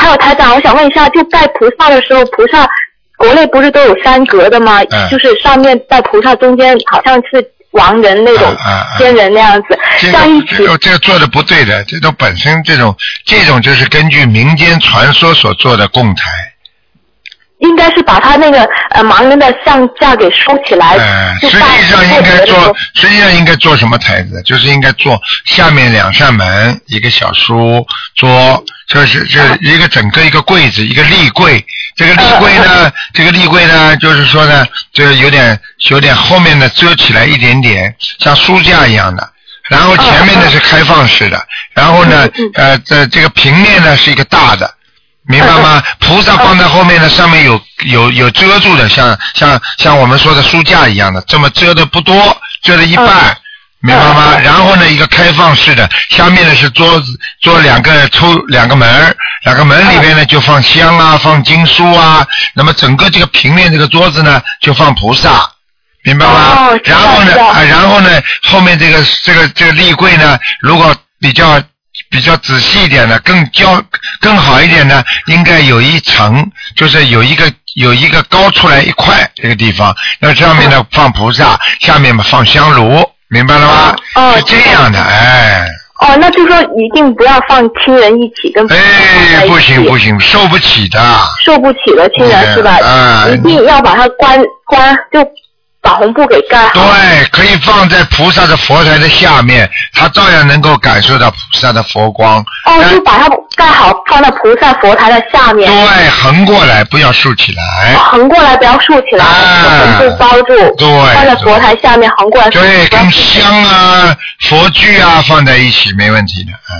还有台长，我想问一下，就拜菩萨的时候，菩萨国内不是都有3格的吗？就是上面拜菩萨，中间好像是亡人那种仙人那样子，像一起。 这个做的不对的，这种本身这种就是根据民间传说所做的供台。 应该是把他那个盲人的像架给收起来。 实际上应该做什么台子？就是应该做下面2扇门，一个小书桌，就是一个整个一个柜子，一个立柜。这个立柜呢，就是说呢，就有点后面的遮起来一点点，像书架一样的。然后前面呢是开放式的，然后呢这个平面呢是一个大的。明白吗？菩萨放在后面呢，上面有遮住的，像我们说的书架一样的，这么遮的不多，遮了一半，明白吗？然后呢，一个开放式的，下面呢是桌子，做2个门，2个门里面呢就放香啊，放经书啊，那么整个这个平面这个桌子呢就放菩萨，明白吗？然后呢，后面这个立柜呢，如果比较仔细一点的，更好一点的，应该有一层，就是有一个高出来一块这个地方，那上面呢放菩萨，下面放香炉，明白了吗？是这样的， 那就说一定不要放亲人一起跟。 不行，受不起的。受不起的亲人是吧？一定要把它关就。把红布给盖好。 对，可以放在菩萨的佛台的下面，他照样能够感受到菩萨的佛光。 就把它盖好，放在菩萨佛台的下面。 对，横过来，不要竖起来。 横过来，不要竖起来，红布包住。 对， 放在佛台下面，横过来。 对，跟香啊、佛具啊放在一起，没问题的。